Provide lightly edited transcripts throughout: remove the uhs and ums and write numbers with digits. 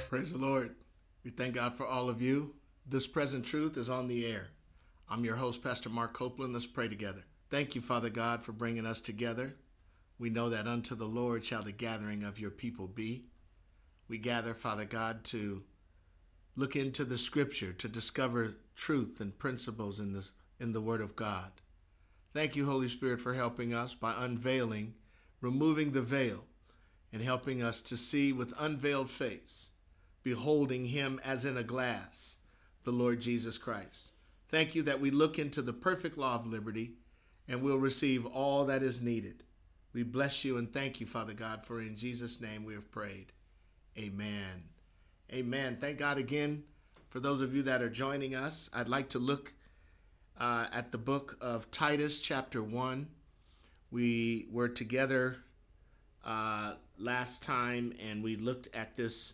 Praise the Lord. We thank God for all of you. This present truth is on the air. I'm your host, Pastor Mark Copeland. Let's pray together. Thank you, Father God, for bringing us together. We know that unto the Lord shall the gathering of your people be. We gather, Father God, to look into the scripture, to discover truth and principles in the Word of God. Thank you, Holy Spirit, for helping us by unveiling, removing the veil, and helping us to see with unveiled face, beholding him as in a glass, the Lord Jesus Christ. Thank you that we look into the perfect law of liberty and we'll receive all that is needed. We bless you and thank you, Father God, for in Jesus' name we have prayed. Amen. Amen. Thank God again for those of you that are joining us. I'd like to look at the book of Titus chapter 1. We were together last time and we looked at this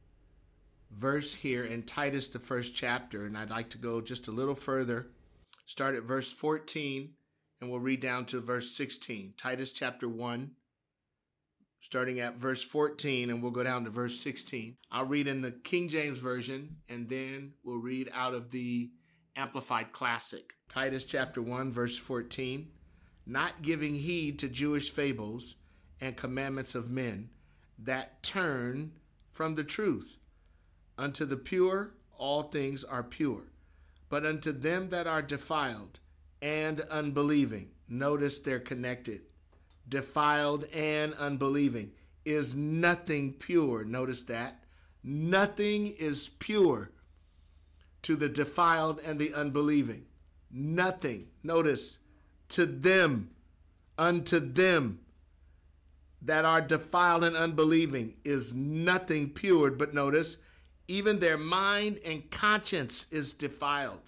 verse here in Titus, the first chapter, and I'd like to go just a little further, start at verse 14, and we'll read down to verse 16. Titus chapter 1, starting at verse 14, and we'll go down to verse 16. I'll read in the King James Version, and then we'll read out of the Amplified Classic. Titus chapter 1, verse 14, not giving heed to Jewish fables and commandments of men that turn from the truth. Unto the pure, all things are pure. But unto them that are defiled and unbelieving, notice they're connected. Defiled and unbelieving is nothing pure. Notice that. Nothing is pure to the defiled and the unbelieving. Nothing. Notice, to them, unto them that are defiled and unbelieving is nothing pure. But notice, even their mind and conscience is defiled.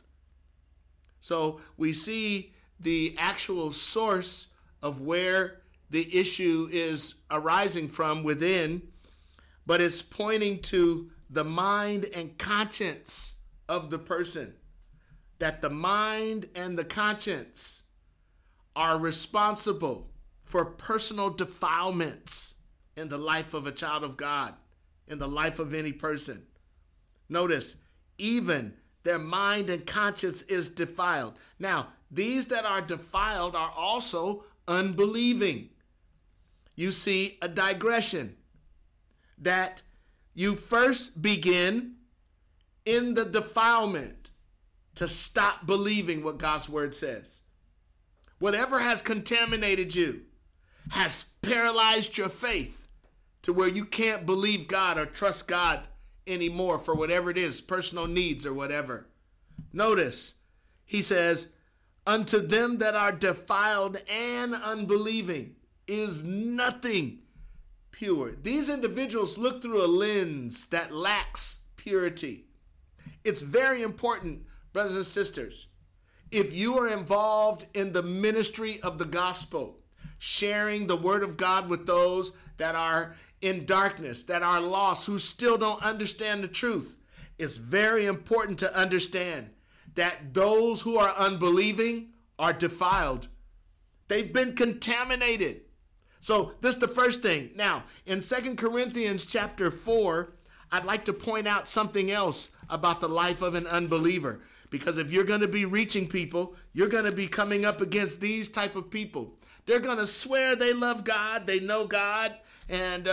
So we see the actual source of where the issue is arising from within, but it's pointing to the mind and conscience of the person. That the mind and the conscience are responsible for personal defilements in the life of a child of God, in the life of any person. Notice, even their mind and conscience is defiled. Now, these that are defiled are also unbelieving. You see a digression that you first begin in the defilement to stop believing what God's word says. Whatever has contaminated you has paralyzed your faith to where you can't believe God or trust God anymore for whatever it is, personal needs or whatever. Notice, he says, unto them that are defiled and unbelieving is nothing pure. These individuals look through a lens that lacks purity. It's very important, brothers and sisters, if you are involved in the ministry of the gospel, sharing the word of God with those that are in darkness, that are lost, who still don't understand the truth, it's very important to understand that those who are unbelieving are defiled. They've been contaminated. So this is the first thing. Now, in 2 Corinthians chapter 4, I'd like to point out something else about the life of an unbeliever. Because if you're going to be reaching people, you're going to be coming up against these type of people. They're going to swear they love God, they know God, and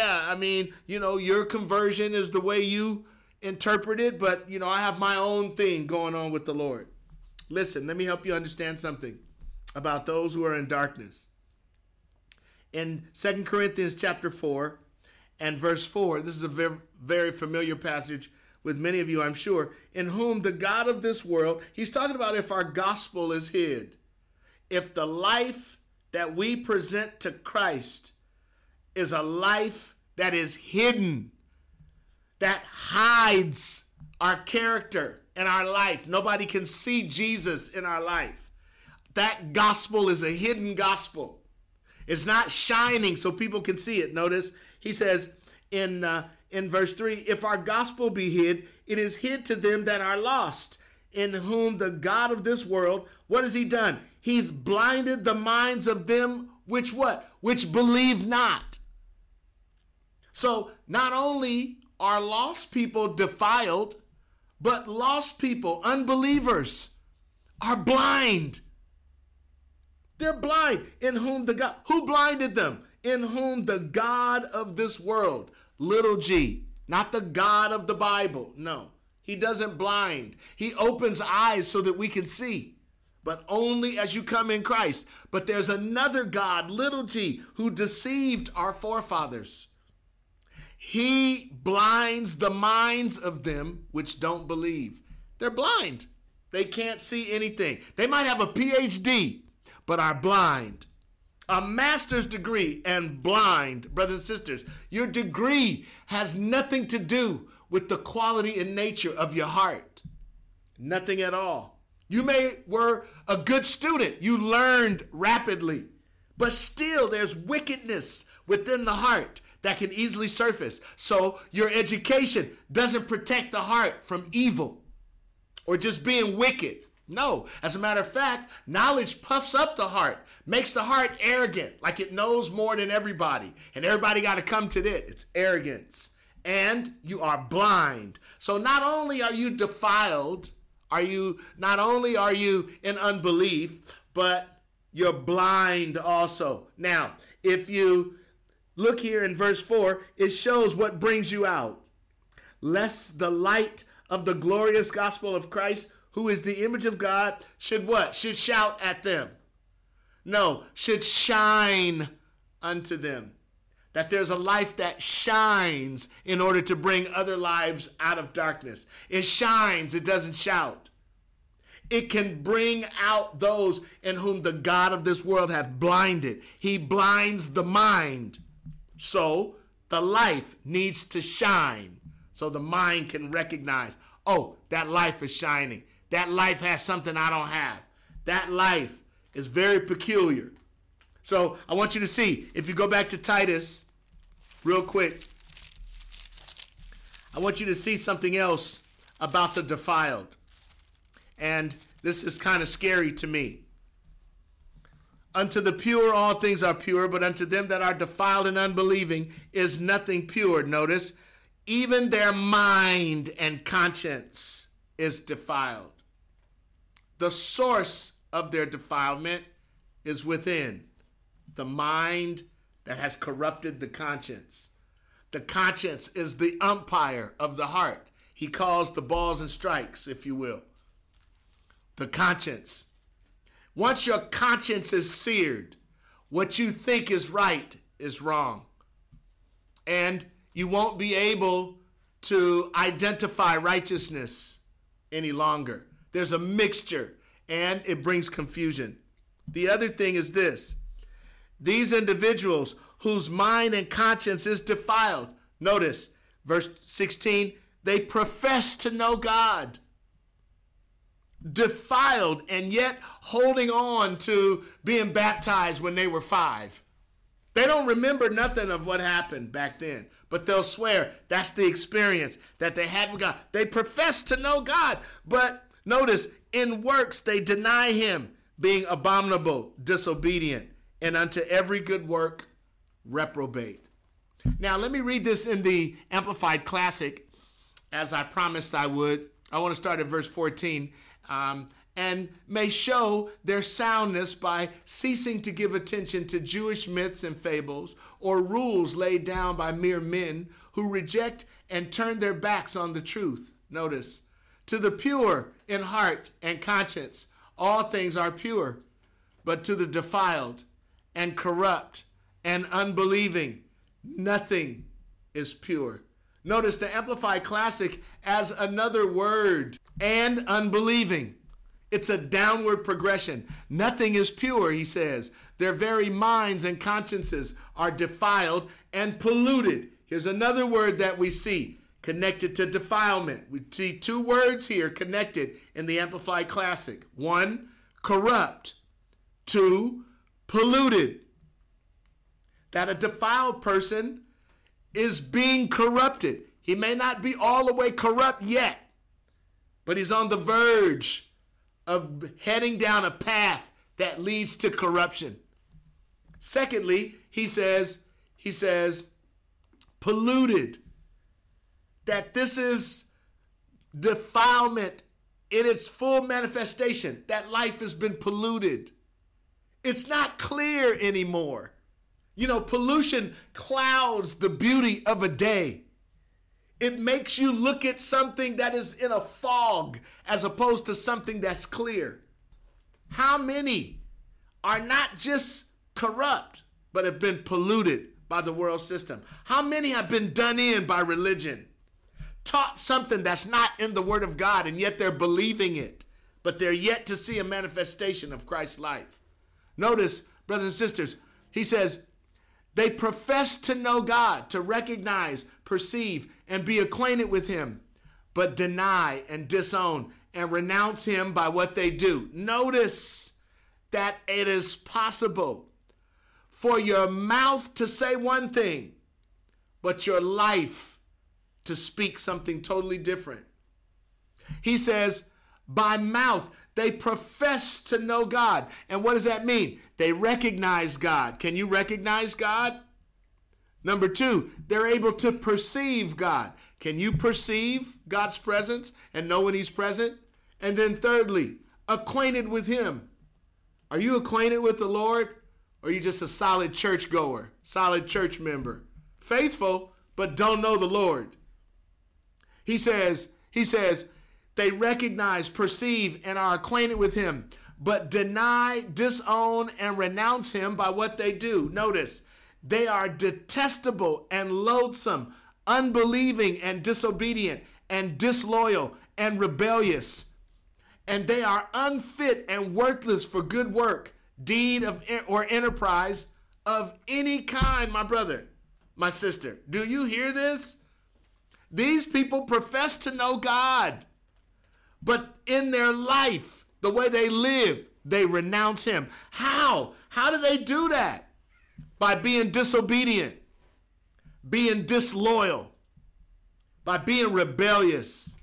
your conversion is the way you interpret it, but, I have my own thing going on with the Lord. Listen, let me help you understand something about those who are in darkness. In 2 Corinthians chapter 4 and verse 4, this is a very, very familiar passage with many of you, I'm sure, in whom the God of this world, he's talking about if our gospel is hid, if the life that we present to Christ is a life that is hidden, that hides our character and our life. Nobody can see Jesus in our life. That gospel is a hidden gospel. It's not shining so people can see it. Notice he says in verse 3, if our gospel be hid, it is hid to them that are lost, in whom the God of this world, what has he done? He's blinded the minds of them which what? Which believe not. So not only are lost people defiled, but lost people, unbelievers, are blind. They're blind. Who blinded them? In whom the God of this world, little g, not the God of the Bible. No, he doesn't blind. He opens eyes so that we can see, but only as you come in Christ. But there's another God, little g, who deceived our forefathers. He blinds the minds of them which don't believe. They're blind. They can't see anything. They might have a PhD, but are blind. A master's degree and blind, brothers and sisters. Your degree has nothing to do with the quality and nature of your heart. Nothing at all. You were a good student. You learned rapidly, but still there's wickedness within the heart that can easily surface. So your education doesn't protect the heart from evil or just being wicked. No, as a matter of fact, knowledge puffs up the heart, makes the heart arrogant, like it knows more than everybody, and everybody got to come to it. It's arrogance, and you are blind. So not only are you defiled, not only are you in unbelief, but you're blind also. Now, if you look here in verse 4, it shows what brings you out. Lest the light of the glorious gospel of Christ, who is the image of God, should what? Should shout at them. No, should shine unto them. That there's a life that shines in order to bring other lives out of darkness. It shines, it doesn't shout. It can bring out those in whom the God of this world hath blinded. He blinds the mind. So the life needs to shine so the mind can recognize, oh, that life is shining. That life has something I don't have. That life is very peculiar. So I want you to see, if you go back to Titus real quick, I want you to see something else about the defiled. And this is kind of scary to me. Unto the pure all things are pure, but unto them that are defiled and unbelieving is nothing pure. Notice, even their mind and conscience is defiled. The source of their defilement is within. The mind that has corrupted the conscience. The conscience is the umpire of the heart. He calls the balls and strikes, if you will. The conscience. Once your conscience is seared, what you think is right is wrong. And you won't be able to identify righteousness any longer. There's a mixture, and it brings confusion. The other thing is this. These individuals whose mind and conscience is defiled, notice verse 16, they profess to know God. Defiled and yet holding on to being baptized when they were 5. They don't remember nothing of what happened back then, but they'll swear that's the experience that they had with God. They profess to know God, but notice in works they deny him, being abominable, disobedient, and unto every good work reprobate. Now let me read this in the Amplified Classic, as I promised I would. I want to start at verse 14. And may show their soundness by ceasing to give attention to Jewish myths and fables or rules laid down by mere men who reject and turn their backs on the truth. Notice, to the pure in heart and conscience, all things are pure, but to the defiled and corrupt and unbelieving, nothing is pure. Notice the Amplified Classic as another word, and unbelieving. It's a downward progression. Nothing is pure, he says. Their very minds and consciences are defiled and polluted. Here's another word that we see connected to defilement. We see 2 words here connected in the Amplified Classic. 1, corrupt. 2, polluted. That a defiled person is being corrupted. He may not be all the way corrupt yet, but he's on the verge of heading down a path that leads to corruption. Secondly, he says, polluted. that this is defilement in its full manifestation, that life has been polluted. It's not clear anymore. You know, pollution clouds the beauty of a day. It makes you look at something that is in a fog as opposed to something that's clear. How many are not just corrupt, but have been polluted by the world system? How many have been done in by religion? Taught something that's not in the Word of God, and yet they're believing it, but they're yet to see a manifestation of Christ's life. Notice, brothers and sisters, he says, they profess to know God, to recognize, perceive, and be acquainted with him, but deny and disown and renounce him by what they do. Notice that it is possible for your mouth to say one thing, but your life to speak something totally different. He says, by mouth, they profess to know God. And what does that mean? They recognize God. Can you recognize God? Number two, they're able to perceive God. Can you perceive God's presence and know when he's present? And then thirdly, acquainted with him. Are you acquainted with the Lord? Or are you just a solid church goer, solid church member? Faithful, but don't know the Lord. He says, they recognize, perceive, and are acquainted with him, but deny, disown, and renounce him by what they do. Notice, they are detestable and loathsome, unbelieving and disobedient and disloyal and rebellious. And they are unfit and worthless for good work, deed or enterprise of any kind, my brother, my sister. Do you hear this? These people profess to know God, but in their life, the way they live, they renounce him. How? How do they do that? By being disobedient, being disloyal, by being rebellious.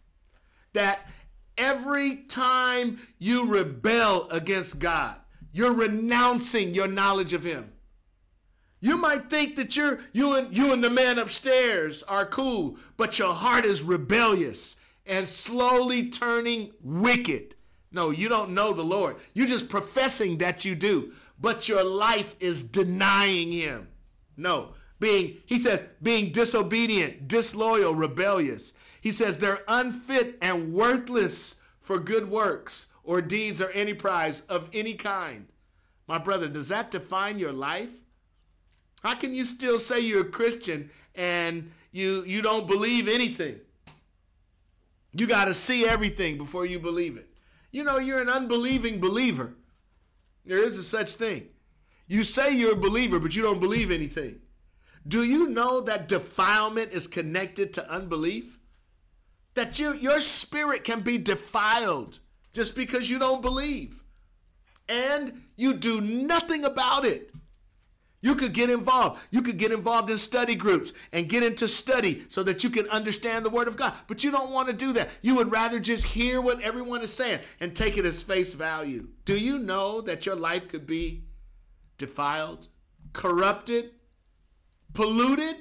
That every time you rebel against God, you're renouncing your knowledge of him. You might think that you and the man upstairs are cool, but your heart is rebellious and slowly turning wicked. No, you don't know the Lord. You're just professing that you do, but your life is denying him. No, he says, being disobedient, disloyal, rebellious. He says they're unfit and worthless for good works or deeds or enterprise of any kind. My brother, does that define your life? How can you still say you're a Christian and you don't believe anything? You got to see everything before you believe it. You know, you're an unbelieving believer. There is a such thing. You say you're a believer, but you don't believe anything. Do you know that defilement is connected to unbelief? That your spirit can be defiled just because you don't believe. And you do nothing about it. You could get involved. You could get involved in study groups and get into study so that you can understand the Word of God. But you don't want to do that. You would rather just hear what everyone is saying and take it as face value. Do you know that your life could be defiled, corrupted, polluted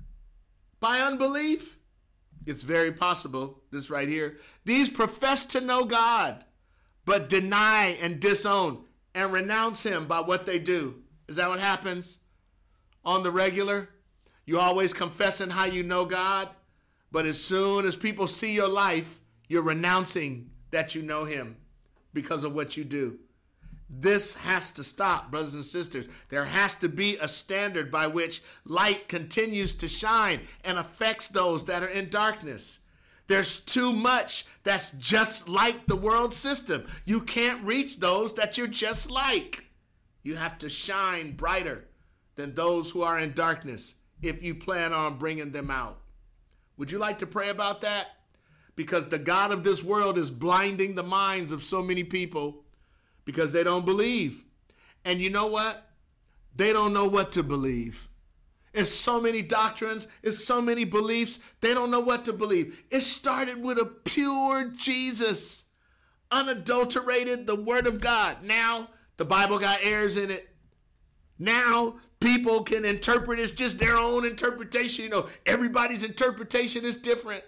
by unbelief? It's very possible. This right here. These profess to know God, but deny and disown and renounce him by what they do. Is that what happens on the regular? You always confessing how you know God, but as soon as people see your life, you're renouncing that you know him because of what you do. This has to stop, brothers and sisters. There has to be a standard by which light continues to shine and affects those that are in darkness. There's too much that's just like the world system. You can't reach those that you're just like. You have to shine brighter than those who are in darkness if you plan on bringing them out. Would you like to pray about that? Because the God of this world is blinding the minds of so many people because they don't believe. And you know what? They don't know what to believe. It's so many doctrines. It's so many beliefs. They don't know what to believe. It started with a pure Jesus, unadulterated, the Word of God. Now, the Bible got errors in it. Now people can interpret it's just their own interpretation. You know, everybody's interpretation is different.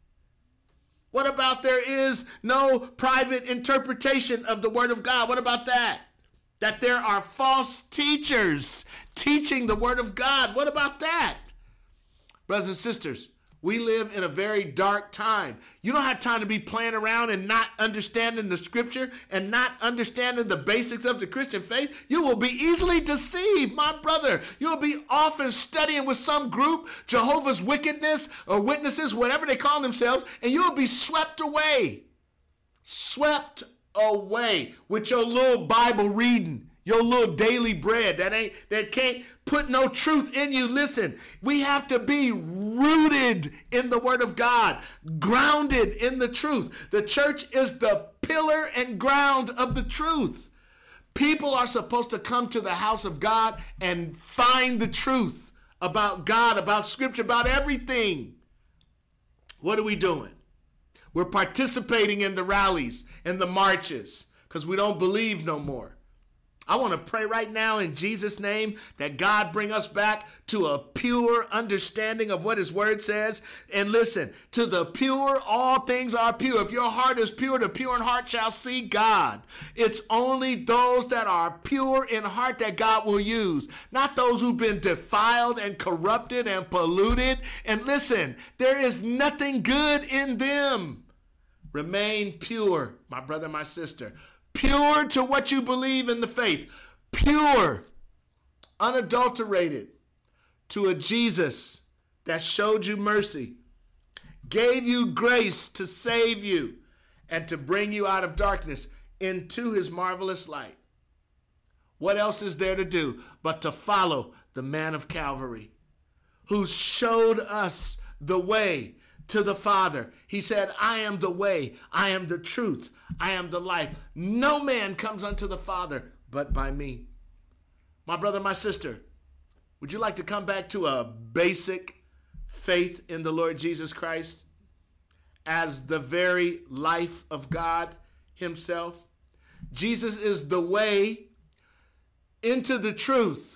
What about there is no private interpretation of the word of God? What about that? That there are false teachers teaching the word of God. What about that? Brothers and sisters, we live in a very dark time. You don't have time to be playing around and not understanding the scripture and not understanding the basics of the Christian faith. You will be easily deceived, my brother. You'll be often studying with some group, Jehovah's Witness or Witnesses, whatever they call themselves, and you'll be swept away. Swept away with your little Bible reading. Your little daily bread that can't put no truth in you. Listen, we have to be rooted in the word of God, grounded in the truth. The church is the pillar and ground of the truth. People are supposed to come to the house of God and find the truth about God, about scripture, about everything. What are we doing? We're participating in the rallies and the marches because we don't believe no more. I want to pray right now in Jesus' name that God bring us back to a pure understanding of what his word says. And listen, to the pure, all things are pure. If your heart is pure, the pure in heart shall see God. It's only those that are pure in heart that God will use, not those who've been defiled and corrupted and polluted. And listen, there is nothing good in them. Remain pure, my brother, my sister. Pure to what you believe in the faith. Pure, unadulterated to a Jesus that showed you mercy, gave you grace to save you and to bring you out of darkness into his marvelous light. What else is there to do but to follow the man of Calvary who showed us the way to the Father? He said, I am the way, I am the truth, I am the life. No man comes unto the Father but by me. My brother, my sister, would you like to come back to a basic faith in the Lord Jesus Christ as the very life of God himself? Jesus is the way into the truth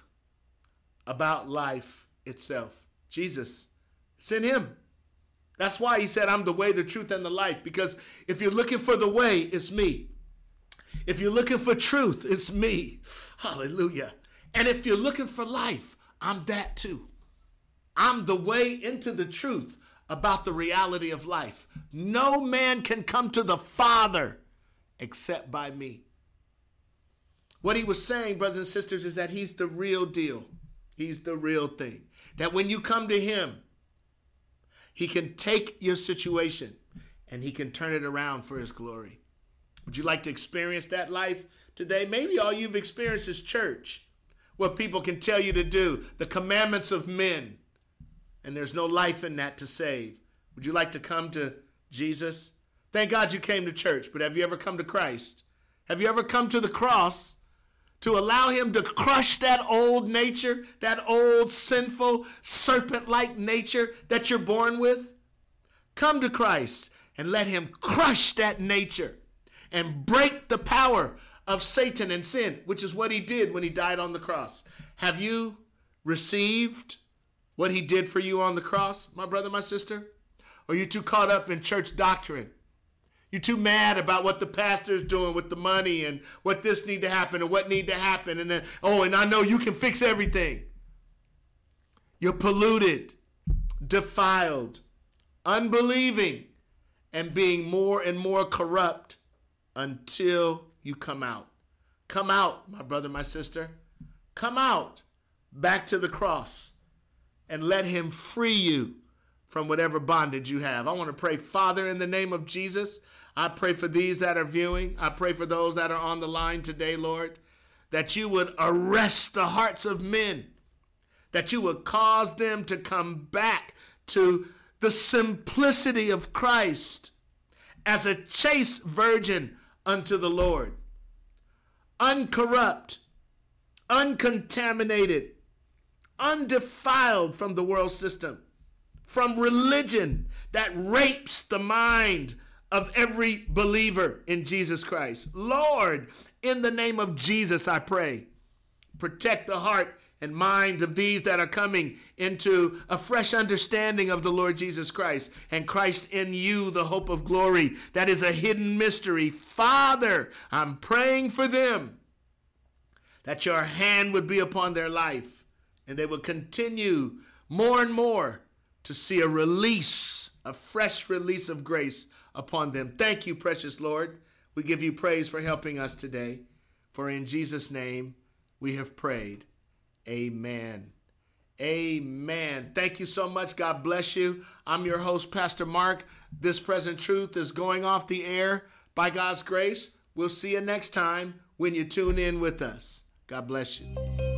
about life itself. Jesus, it's in him. That's why he said, I'm the way, the truth, and the life. Because if you're looking for the way, it's me. If you're looking for truth, it's me. Hallelujah. And if you're looking for life, I'm that too. I'm the way into the truth about the reality of life. No man can come to the Father except by me. What he was saying, brothers and sisters, is that he's the real deal. He's the real thing. That when you come to him, he can take your situation and he can turn it around for his glory. Would you like to experience that life today? Maybe all you've experienced is church, what people can tell you to do, the commandments of men, and there's no life in that to save. Would you like to come to Jesus? Thank God you came to church, but have you ever come to Christ? Have you ever come to the cross to allow him to crush that old nature, that old sinful serpent-like nature that you're born with? Come to Christ and let him crush that nature and break the power of Satan and sin, which is what he did when he died on the cross. Have you received what he did for you on the cross, my brother, my sister? Or are you too caught up in church doctrine? You're too mad about what the pastor's doing with the money and what this need to happen and what need to happen. And then, and I know you can fix everything. You're polluted, defiled, unbelieving, and being more and more corrupt until you come out. Come out, my brother, my sister. Come out back to the cross and let him free you from whatever bondage you have. I want to pray, Father, in the name of Jesus. I pray for these that are viewing. I pray for those that are on the line today, Lord, that you would arrest the hearts of men, that you would cause them to come back to the simplicity of Christ as a chaste virgin unto the Lord, uncorrupt, uncontaminated, undefiled from the world system, from religion that rapes the mind of every believer in Jesus Christ. Lord, in the name of Jesus, I pray, Protect the heart and mind of these that are coming into a fresh understanding of the Lord Jesus Christ and Christ in you, the hope of glory. That is a hidden mystery. Father, I'm praying for them that your hand would be upon their life and they will continue more and more to see a release, a fresh release of grace upon them. Thank you, precious Lord. We give you praise for helping us today. For in Jesus' name we have prayed. Amen. Amen. Thank you so much. God bless you. I'm your host, Pastor Mark. This Present Truth is going off the air by God's grace. We'll see you next time when you tune in with us. God bless you.